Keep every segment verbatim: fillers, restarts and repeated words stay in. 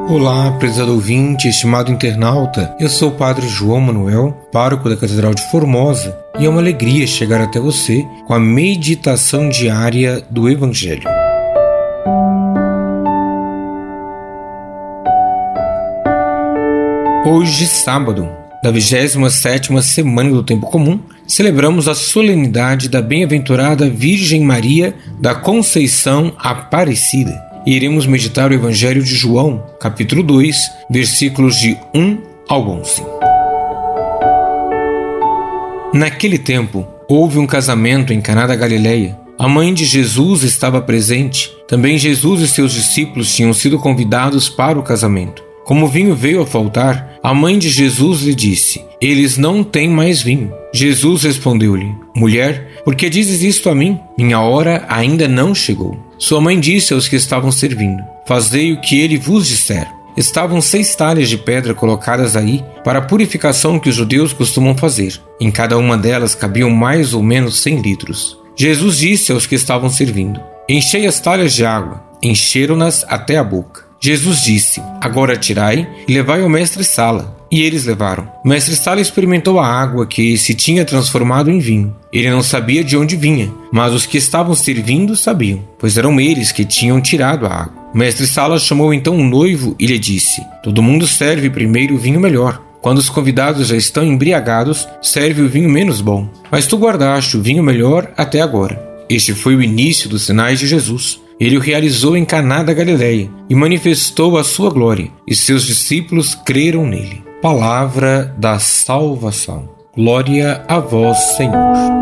Olá, prezado ouvinte, estimado internauta, eu sou o Padre João Manuel, pároco da Catedral de Formosa, e é uma alegria chegar até você com a meditação diária do Evangelho. Hoje, sábado, da vigésima sétima semana do Tempo Comum, celebramos a solenidade da Bem-aventurada Virgem Maria da Conceição Aparecida. E iremos meditar o Evangelho de João, capítulo dois, versículos de um ao onze. Naquele tempo, houve um casamento em Caná da Galileia. A mãe de Jesus estava presente. Também Jesus e seus discípulos tinham sido convidados para o casamento. Como o vinho veio a faltar, a mãe de Jesus lhe disse: "Eles não têm mais vinho." Jesus respondeu-lhe: "Mulher, por que dizes isto a mim? Minha hora ainda não chegou." Sua mãe disse aos que estavam servindo: "Fazei o que ele vos disser." Estavam seis talhas de pedra colocadas aí para a purificação que os judeus costumam fazer. Em cada uma delas cabiam mais ou menos cem litros. Jesus disse aos que estavam servindo: "Enchei as talhas de água." Encheram-nas até a boca. Jesus disse: "Agora tirai e levai ao mestre-sala." E eles levaram. O mestre-sala experimentou a água que se tinha transformado em vinho. Ele não sabia de onde vinha, mas os que estavam servindo sabiam, pois eram eles que tinham tirado a água. O mestre-sala chamou então o noivo e lhe disse: "Todo mundo serve primeiro o vinho melhor. Quando os convidados já estão embriagados, serve o vinho menos bom. Mas tu guardaste o vinho melhor até agora." Este foi o início dos sinais de Jesus. Ele o realizou em Caná da Galileia e manifestou a sua glória, e seus discípulos creram nele. Palavra da salvação. Glória a vós, Senhor.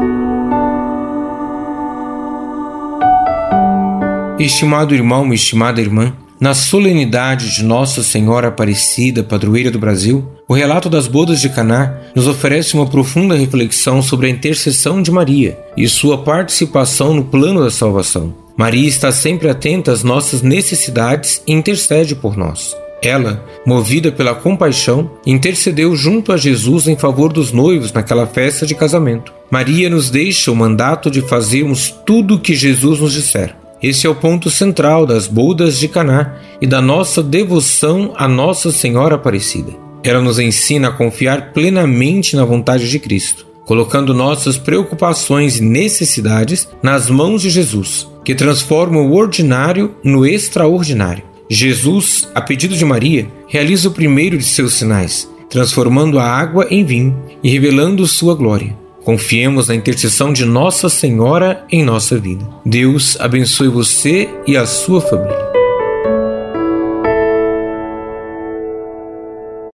Estimado irmão e estimada irmã, na solenidade de Nossa Senhora Aparecida, padroeira do Brasil, o relato das bodas de Caná nos oferece uma profunda reflexão sobre a intercessão de Maria e sua participação no plano da salvação. Maria está sempre atenta às nossas necessidades e intercede por nós. Ela, movida pela compaixão, intercedeu junto a Jesus em favor dos noivos naquela festa de casamento. Maria nos deixa o mandato de fazermos tudo o que Jesus nos disser. Esse é o ponto central das bodas de Caná e da nossa devoção a Nossa Senhora Aparecida. Ela nos ensina a confiar plenamente na vontade de Cristo, colocando nossas preocupações e necessidades nas mãos de Jesus, que transforma o ordinário no extraordinário. Jesus, a pedido de Maria, realiza o primeiro de seus sinais, transformando a água em vinho e revelando sua glória. Confiemos na intercessão de Nossa Senhora em nossa vida. Deus abençoe você e a sua família.